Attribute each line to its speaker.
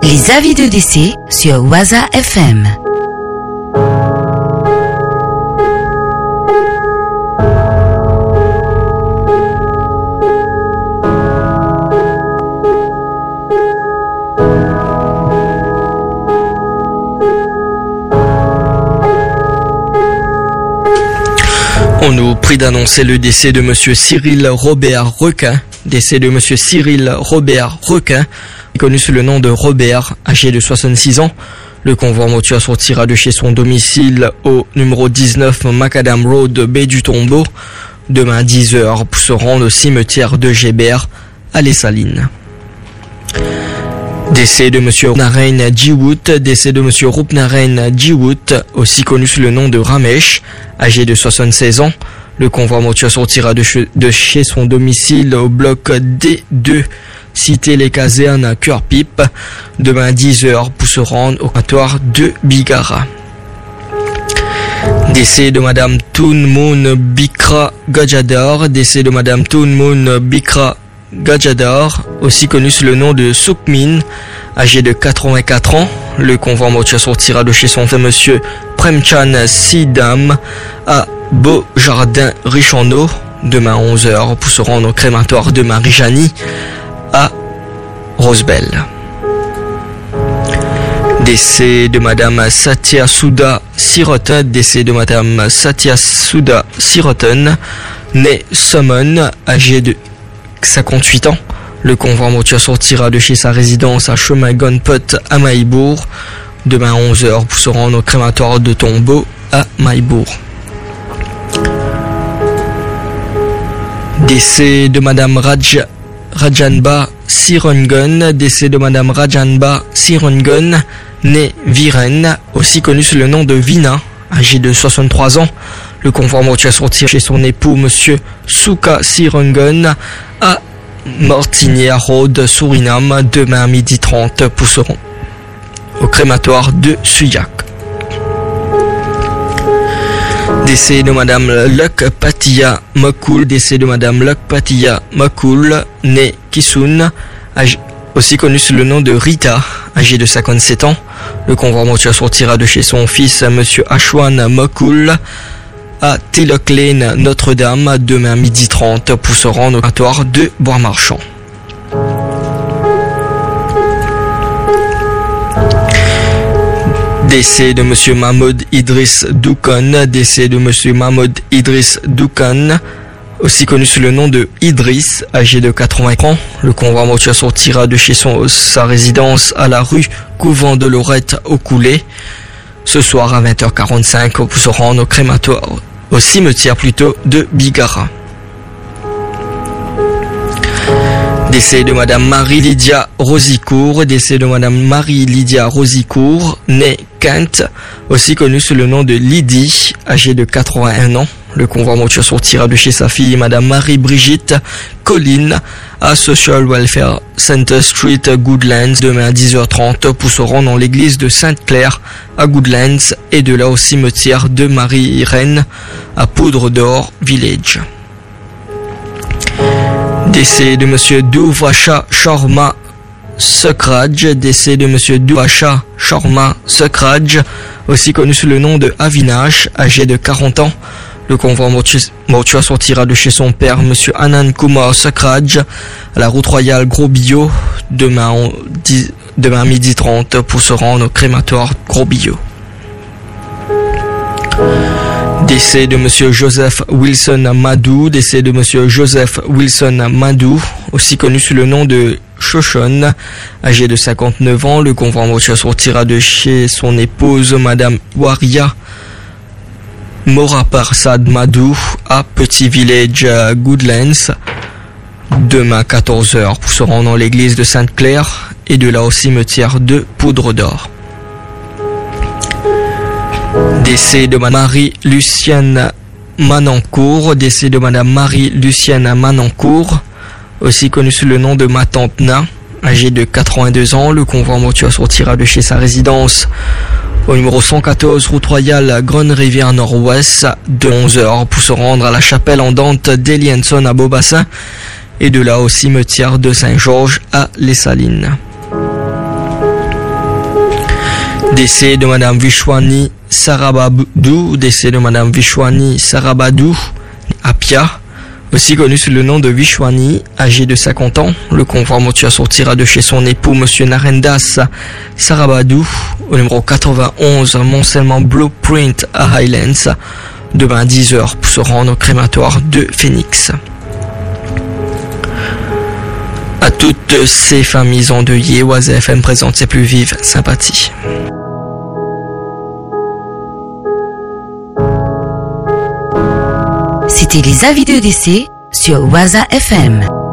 Speaker 1: Les avis de décès sur Waza FM.
Speaker 2: On nous prie d'annoncer le décès de monsieur Cyril Robert Requin. Décès de monsieur Cyril Robert Requin, connu sous le nom de Robert, âgé de 66 ans. Le convoi mortuaire sortira de chez son domicile au numéro 19 Macadam Road, baie du Tombeau, demain à 10h pour se rendre au cimetière de Gébert à Les Salines. Décès de monsieur Rupnarain Djiwout, décès de monsieur Rupnarain Djiwout, aussi connu sous le nom de Ramesh, âgé de 76 ans. Le convoi mortuaire sortira de chez son domicile au bloc D2, cité Les Casernes à Cœur-Pipe, demain à 10h pour se rendre au comptoir de Bigara. Décès de madame Tounmoun Bikra Gajadar, décès de madame Tounmoun Bikra Gajadar, aussi connu sous le nom de Soukmin, âgé de 84 ans. Le convoi mortuaire sortira de chez son frère monsieur Premchan Sidam à Beaujardin Richanneau, demain à 11h pour se rendre au crématoire de Marie-Janie à Rosebel. Décès de madame Satya Souda Siroten, décès de madame Satya Souda Siroten, née Summon, âgée de 58 ans. Le convoi mortuaire sortira de chez sa résidence à Chemin Gonpot à Maïbourg, demain à 11h pour se rendre au crématoire de Tombeau à Maïbourg. Décès de madame Rajanba Sirongun, décès de madame Rajanba Sirongun, née Viren, aussi connue sous le nom de Vina, âgée de 63 ans. Le convoi mortuaire sortira chez son époux monsieur Souka Sirongun à Mortinière Road, Suriname, demain à 12h30 pour se rendre au crématoire de Suyak. Décès de madame Luck Patia Makul, décès de madame Luck Patia Makul, née Kisun, aussi connue sous le nom de Rita, âgée de 57 ans. Le convoi mortuaire sortira de chez son fils monsieur Ashwan Makul à Tillock Lane, Notre-Dame, demain à 12h30 pour se rendre au comptoir de Bois-Marchand. Décès de monsieur Mahmoud Idriss Doukan, décès de monsieur Mahmoud Idriss Doukan, aussi connu sous le nom de Idriss, âgé de 80 ans. Le convoi mortuaire sortira de chez sa résidence à la rue Couvent de Lorette au Coulé, ce soir à 20h45 pour se rendre au crématoire, au cimetière plutôt de Bigara. Décès de madame Marie-Lydia Rosicourt, décès de madame Marie-Lydia Rosicourt, née Kent, aussi connue sous le nom de Lydie, âgée de 81 ans. Le convoi mortuaire sortira de chez sa fille madame Marie-Brigitte Colline à Social Welfare Center Street, Goodlands, demain à 10h30 pour se rendre dans l'église de Sainte-Claire à Goodlands et de là au cimetière de Marie-Irène à Poudre d'Or Village. Décès de monsieur Duvasha Sharma Sukraj, décès de monsieur Duvasha Sharma Sukraj, aussi connu sous le nom de Avinash, âgé de 40 ans. Le convoi mortuaire sortira de chez son père, monsieur Anand Kumar Sukraj, à la route royale Gros Billot, demain à 12h30 pour se rendre au crématoire Gros Billot. Décès de monsieur Joseph Wilson Madou, décès de monsieur Joseph Wilson Madou, aussi connu sous le nom de Shoshone, âgé de 59 ans. Le convoi mortuaire sortira de chez son épouse, madame Waria Moraparsad Madou, à Petit Village Goodlands, demain à 14h pour se rendre dans l'église de Sainte-Claire et de là au cimetière de Poudre d'Or. Décès de madame Marie-Lucienne Manancourt, décès de madame Marie-Lucienne Manancourt, aussi connue sous le nom de ma tante Na, âgée de 82 ans. Le convoi mortuaire sortira de chez sa résidence au numéro 114 route royale Grande-Rivière Nord-Ouest de 11h pour se rendre à la chapelle andante d'Elienson à Beaubassin et de là au cimetière de Saint-Georges à Les Salines. Décès de Madame Vishwani Sarabadou, décès de Madame Vishwani Sarabadou, Apia, aussi connu sous le nom de Vishwani, âgé de 50 ans. Le convoi mortuaire sortira de chez son époux, Monsieur Narendas Sarabadou, au numéro 91, Mont-Selman Blueprint à Highlands, demain à 10h pour se rendre au crématoire de Phoenix. À toutes ces familles endeuillées, Waza FM présente ses plus vives sympathies.
Speaker 1: C'était les avis de décès sur Waza FM.